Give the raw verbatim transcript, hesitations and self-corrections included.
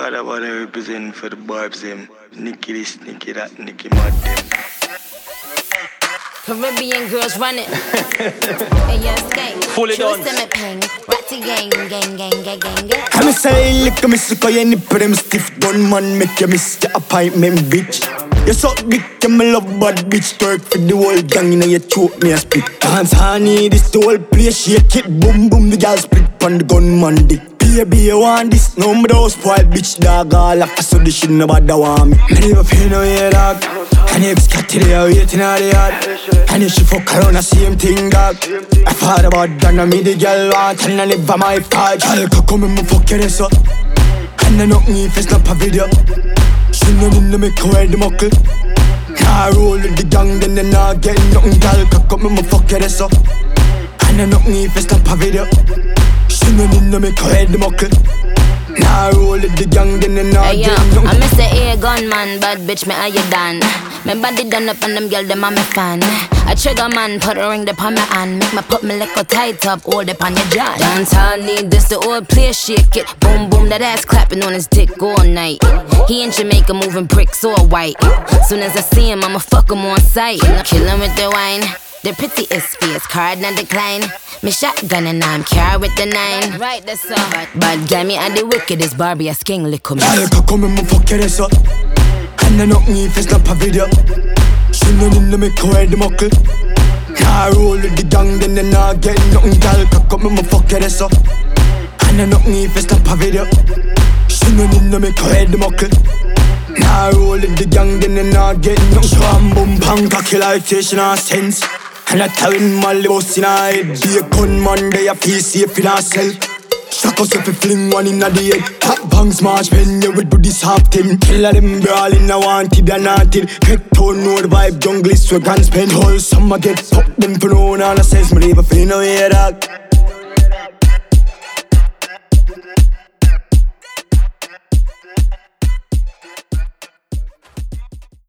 Father wanna represent for the vibes them. Nicky this, Nicky that, Nicky mad them. Caribbean girls running. Hey, yes, gang. Fully done. Ratty gang, gang, gang, gang, gang, gang. I'm a say, lick a miss, cause you need prim stiff gun man, make you miss your appointment, bitch. You suck dick, you me love bad bitch. Twerk for the whole gang, now you choke me a spit. Dance honey, this the whole place, shake it, boom, boom, the girl split on the gunman dick. Baby, you want this? No, me don't spoil bitch, dog. All up, so this shit nobody want me. Me never feel no way, dog. And if cat today, I waiting all the yard. And if she fuck around, the same thing, dog. I thought about that, now me the girl want. And I never my fault. Girl, can come and me fuck your ass up. And I knock me if it's not a video. She no need to make her wear the muckle. Nah, roll with the gang, then they not get nothing. Girl, can come and me fuck your ass up. And I knock me if it's not a video. She no need to make her head the muckle. Nah, roll with the gang, then they not hey, get yo, nothing. I'm Mister A gunman, bad bitch, me how you done? My body done up and them girl, them I'm a fan. I trigger man, put a ring upon my hand. Make me put me little tight up, hold up on your jaw. Downtown need this, the old place, shake it. Boom, boom, that ass clapping on his dick all night. He in Jamaica moving bricks all white. Soon as I see him, I'ma fuck him on sight. Kill him with the wine. The pretty is fierce, card not decline. Me shotgun and I'm carry with the nine. Right, that's all. Bad guy, me and the wickedest Barbie, a sking lick me. Girl, can come and me fuck your ass up. And I knock me if it's not a video. She no need to make her wear the muckle. Nah, roll with the gang, then they not get nothing. Girl, can come and me fuck your ass up. And I knock me if it's not a video. She no need to make her wear the muckle. Nah, roll with the gang, then they not get nothing. Bam, boom, bang, cocky like this, she not sense. And I tell him Molly boss in her head. Be a gunman, they a feel safe in herself. Shock us if you fling one in the head. Hot bangs march when you would do this half thing. Kill them brawling, I wanted and wanted. Head tone, know the vibe, jungle is where guns spend. Whole summer get popped, them for no one. All I says, me never feel no way, dog.